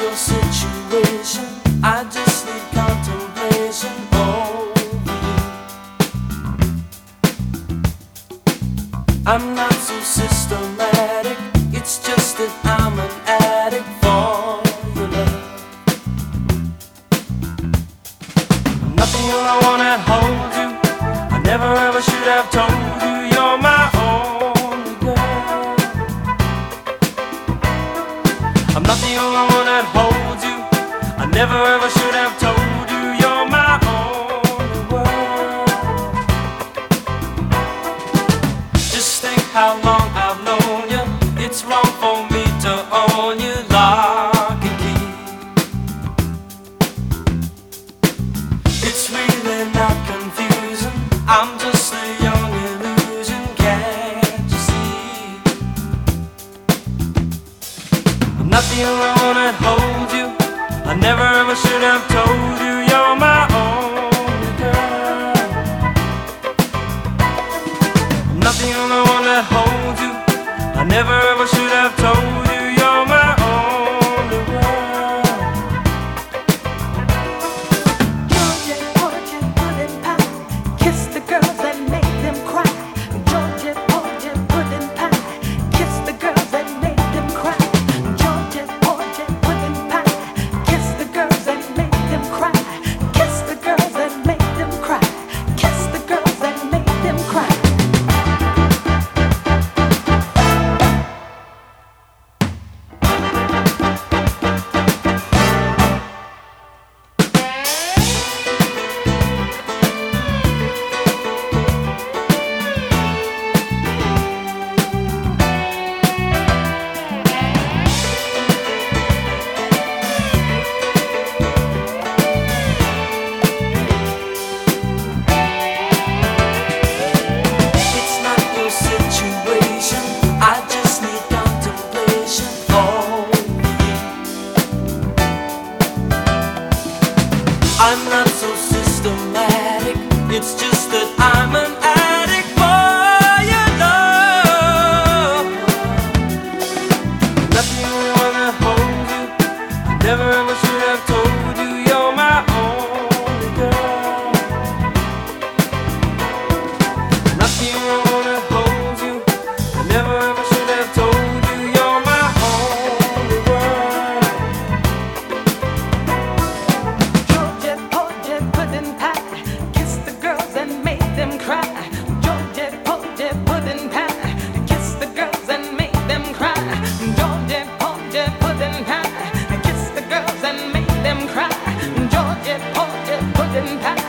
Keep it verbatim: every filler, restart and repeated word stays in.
your situation, I just need contemplation over you. I'm not so systematic, it's just that I'm an addict for your love. Nothing all I wanna hold you, I never ever should have told you you're my only girl. I'm not the only one that holds you, I never ever should have told you you're my only world. Just think how long I've known you, it's wrong for me to own you lock and key. It's really not confusing, I'm just a young illusion, can't you see? I'm not the only one that holds you, I never ever should have told you you're my only girl. I'm not the only one that holds you, I never ever should have told you you're my only world. Georgia, Georgia, pudding pie, kiss the girls and make them cry. Georgia, Georgia, pudding pie, kiss the girls and make them cry. Georgia, Georgia, pudding pie, kiss the girls and make them cry. Kiss the girls and make them cry. Kiss the girls and make them cry. It's not your situation, I just need contemplation over you. I'm not so systematic, it's just that I'm an addict for your love. Not the only one that holds you, I never ever should have told you you're my only girl. Not the only one that holds you, I never ever should have told you you're my only world. Georgia, Georgia, pudding pie, kiss the girls and make them cry. Georgia, Georgia, pudding pie, kiss the girls and make them cry. Georgia, Georgia, pudding pie, kiss the girls and make them cry. Georgia, Georgia, pudding pie.